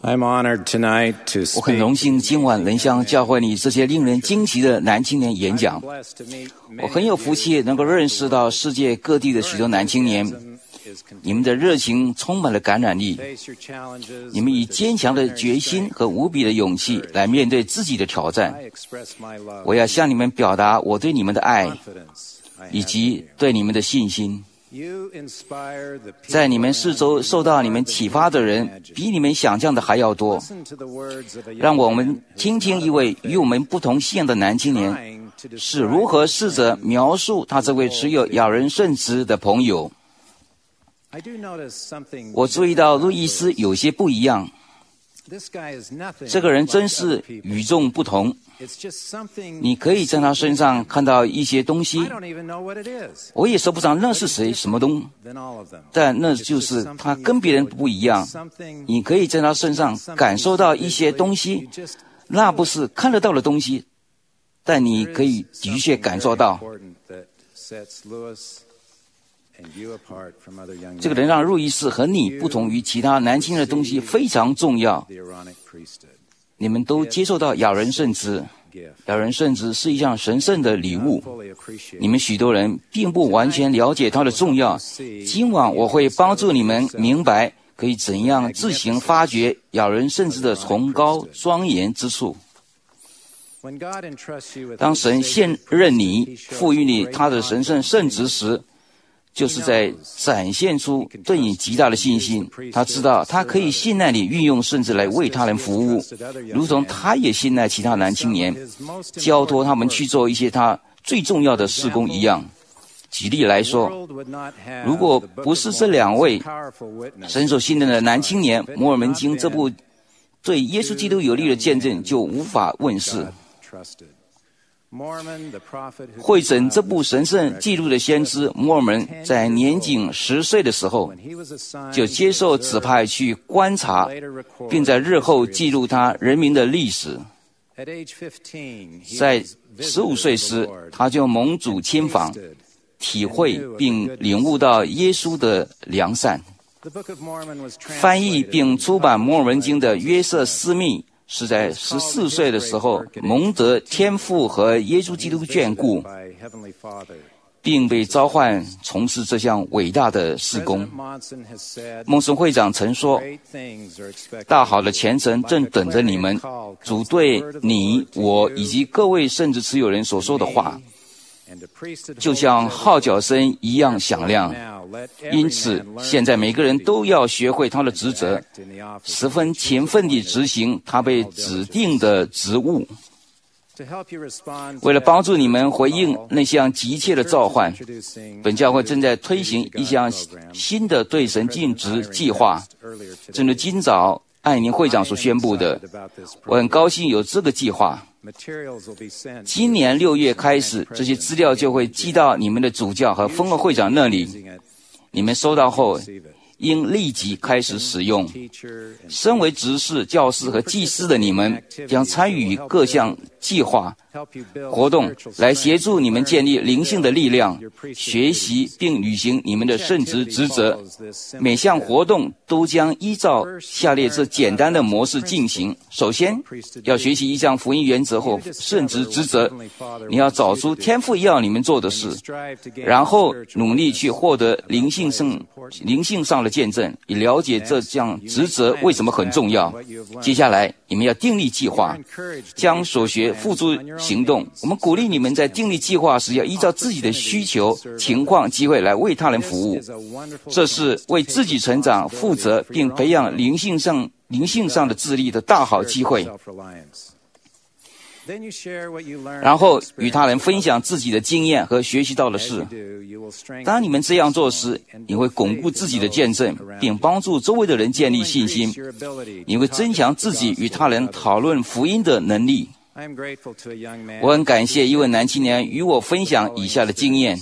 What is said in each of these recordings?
I'm honored tonight to 我很 speak 荣幸今晚能向教会里这些令人惊奇的男青年演讲。我很有福气能够认识到世界各地的许多男青年，你们的热情充满了感染力，你们以坚强的决心和无比的勇气来面对自己的挑战。我要向你们表达我对你们的爱，以及对你们的信心。在你们四周受到你们启发的人比你们想象的还要多。让我们听听一位与我们不同信仰的男青年是如何试着描述他这位持有亚人圣职的朋友。我注意到路易斯有些不一样，这个人真是与众不同。你可以在他身上看到一些东西，我也说不上那是谁什么东，但那就是他跟别人不一样。你可以在他身上感受到一些东西，那不是看得到的东西，但你可以的确感受到。这个能让路易斯和你不同于其他年轻人的东西非常重要。你们都接受到亚人圣职，亚人圣职是一项神圣的礼物。你们许多人并不完全了解它的重要。今晚我会帮助你们明白可以怎样自行发掘亚人圣职的崇高庄严之处。当神现任你，赋予你他的神圣圣职时，就是在展现出对你极大的信心。他知道他可以信赖你运用圣职来为他人服务，如同他也信赖其他男青年，交托他们去做一些他最重要的事工一样。举例来说，如果不是这两位深受信任的男青年，摩尔门经这部对耶稣基督有力的见证就无法问世。汇整这部神圣记录的先知摩尔门在年仅10岁的时候就接受指派去观察，并在日后记录他人民的历史。在15岁时，他就蒙主亲访，体会并领悟到耶稣的良善。翻译并出版摩尔门经的约瑟斯密是在14岁的时候蒙得天父和耶稣基督眷顾，并被召唤从事这项伟大的事工。孟森会长曾说，大好的前程正等着你们。主对你我以及各位圣职持有人所说的话就像号角声一样响亮，因此现在每个人都要学会他的职责，十分勤奋地执行他被指定的职务。为了帮助你们回应那项急切的召唤，本教会正在推行一项新的对神尽职计划，正如今早艾宁会长所宣布的。我很高兴有这个计划。今年6月开始，这些资料就会寄到你们的主教和分会会长那里。你们收到后应立即开始使用。身为执事、教师和祭司的你们将参与各项计划活动，来协助你们建立灵性的力量，学习并履行你们的圣职职责。每项活动都将依照下列这简单的模式进行。首先，要学习一项福音原则或圣职职责，你要找出天父要你们做的事，然后努力去获得灵性上的见证，以了解这项职责为什么很重要。接下来，你们要订立计划，将所学付诸行动。我们鼓励你们在订立计划时要依照自己的需求、情况、机会来为他人服务。这是为自己成长负责并培养灵性上的智力的大好机会。然后与他人分享自己的经验和学习到的事。当你们这样做时，你会巩固自己的见证，并帮助周围的人建立信心。你会增强自己与他人讨论福音的能力。我很感谢一位男青年与我分享以下的经验。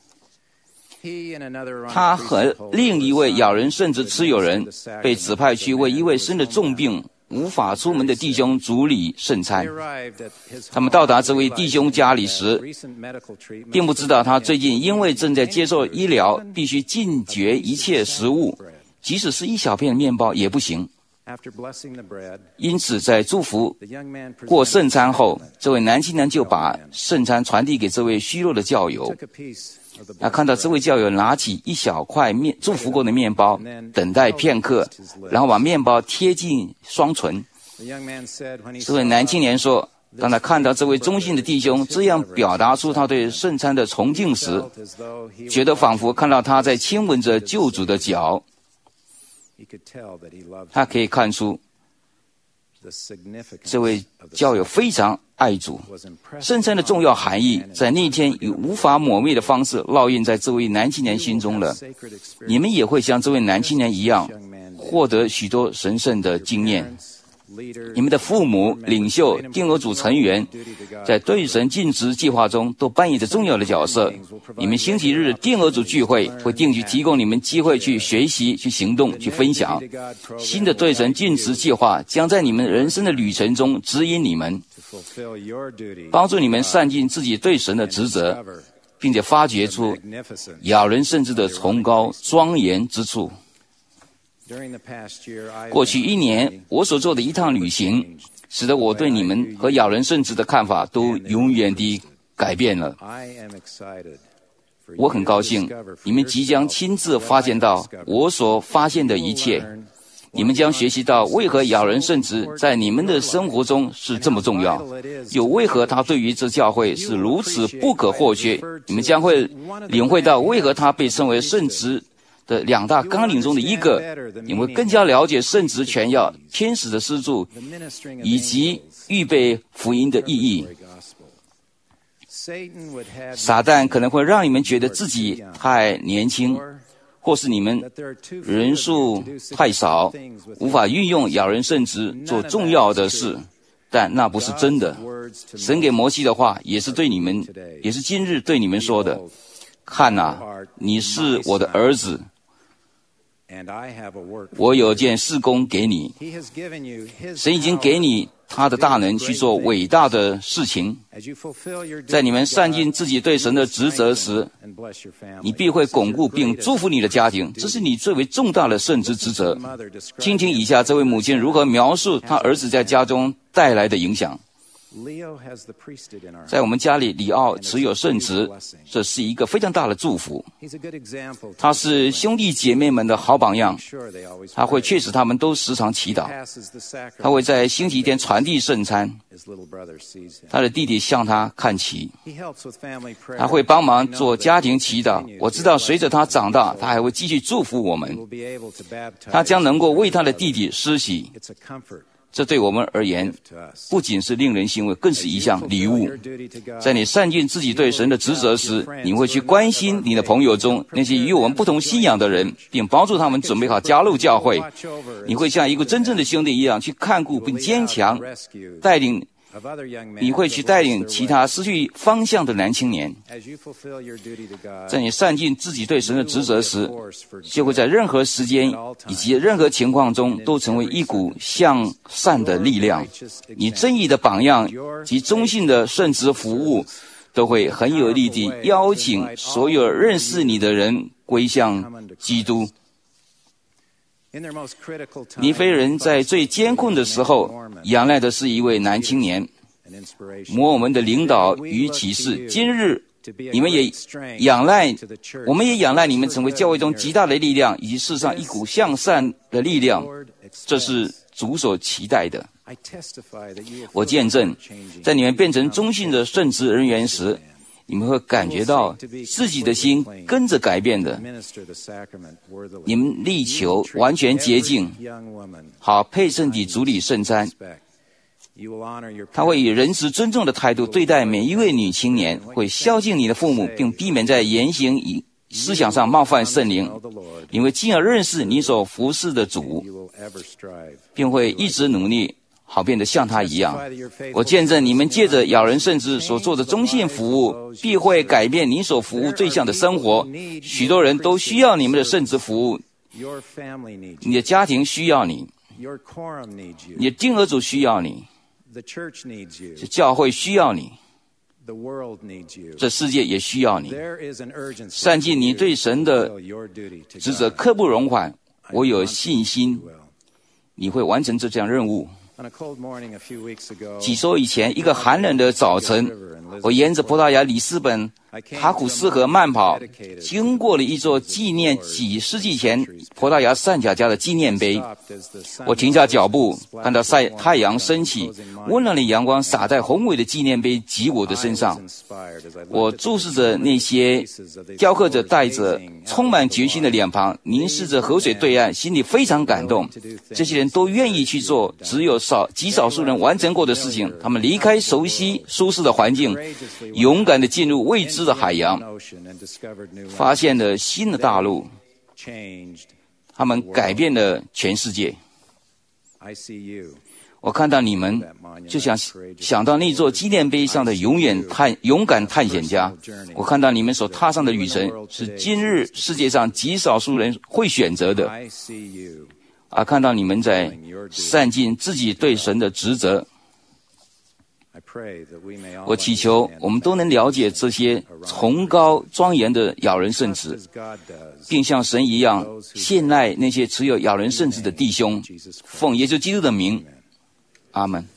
他和另一位亚人圣职持有人被指派去为一位生了重病无法出门的弟兄主理圣餐。他们到达这位弟兄家里时，并不知道他最近因为正在接受医疗，必须禁绝一切食物，即使是一小片面包也不行。 因此，在祝福过圣餐后，这位年轻人就把圣餐传递给这位虚弱的教友。他看到这位教友拿起一小块祝福过的面包，等待片刻，然后把面包贴近双唇。这位男青年说，当他看到这位忠信的弟兄这样表达出他对圣餐的崇敬时，觉得仿佛看到他在亲吻着救主的脚。他可以看出这位教友非常爱主。圣餐的重要含义在那天以无法抹灭的方式烙印在这位男青年心中了。你们也会像这位男青年一样获得许多神圣的经验。你们的父母、领袖、定额组成员在对神尽职计划中都扮演着重要的角色。你们星期日定额组聚会会定期提供你们机会去学习、去行动、去分享。新的对神尽职计划将在你们人生的旅程中指引你们，帮助你们善尽自己对神的职责，并且发掘出咬人圣旨的崇高庄严之处。过去1年，我所做的一趟旅行，使得我对你们和咬人圣旨的看法都永远地改变了。我很高兴，你们即将亲自发现到我所发现的一切。你们将学习到为何咬人圣旨在你们的生活中是这么重要，又为何它对于这教会是如此不可或缺。你们将会领会到为何它被称为圣旨的2大纲领中的一个。你们会更加了解圣职全要、天使的施助以及预备福音的意义。撒旦可能会让你们觉得自己太年轻，或是你们人数太少，无法运用咬人圣职做重要的事，但那不是真的。神给摩西的话也是今日对你们说的。看啊，你是我的儿子，我有件事工给你。神已经给你他的大能去做伟大的事情。在你们善尽自己对神的职责时，你必会巩固并祝福你的家庭，这是你最为重大的圣职职责。听听以下这位母亲如何描述她儿子在家中带来的影响。在我们家里，里奥持有圣职，这是一个非常大的祝福。他是兄弟姐妹们的好榜样，他会确实他们都时常祈祷。他会在星期天传递圣餐，他的弟弟向他看齐。他会帮忙做家庭祈祷。我知道随着他长大，他还会继续祝福我们。他将能够为他的弟弟施洗。这对我们而言，不仅是令人欣慰，更是一项礼物。在你善尽自己对神的职责时，你会去关心你的朋友中那些与我们不同信仰的人，并帮助他们准备好加入教会。你会像一个真正的兄弟一样去看顾并坚强，你会去带领其他失去方向的男青年。在你善尽自己对神的职责时，就会在任何时间以及任何情况中都成为一股向善的力量。你正义的榜样及忠信的圣职服务都会很有力地邀请所有认识你的人归向基督。尼非人在最艰困的时候仰赖的是一位男青年，摩尔门的领导与启示。今日我们也仰赖你们成为教会中极大的力量，以及世上一股向善的力量，这是主所期待的。我见证，在你们变成忠信的圣职人员时，你们会感觉到自己的心跟着改变的。你们力求完全洁净，好配圣地主理圣餐。他会以仁慈尊重的态度对待每一位女青年，会孝敬你的父母，并避免在言行与思想上冒犯圣灵。你会进而认识你所服侍的主，并会一直努力好变得像他一样。我见证你们借着咬人圣职所做的忠信服务，必会改变你所服务对象的生活。许多人都需要你们的圣职服务，你的家庭需要你，你的定额组需要你，教会需要你，这世界也需要你。善尽你对神的职责刻不容缓。我有信心你会完成这项任务。 On a cold morning a few weeks ago, 几周以前，一个寒冷的早晨，我沿着葡萄牙里斯本塔库斯河慢跑，经过了一座纪念几世纪前葡萄牙散甲家的纪念碑。我停下脚步，看到太阳升起，温暖的阳光洒在宏伟的纪念碑及我的身上。我注视着那些雕刻着带着充满决心的脸庞，凝视着河水对岸，心里非常感动。这些人都愿意去做只有极少数人完成过的事情，他们离开熟悉舒适的环境，勇敢地进入未知的海洋，发现了新的大陆，他们改变了全世界。我看到你们，就想到那座纪念碑上的勇敢探险家。我看到你们所踏上的旅程，是今日世界上极少数人会选择的。看到你们在善尽自己对神的职责。我祈求我们都能了解这些崇高庄严的咬人圣旨，并像神一样信赖那些持有咬人圣旨的弟兄。奉耶稣基督的名，阿们。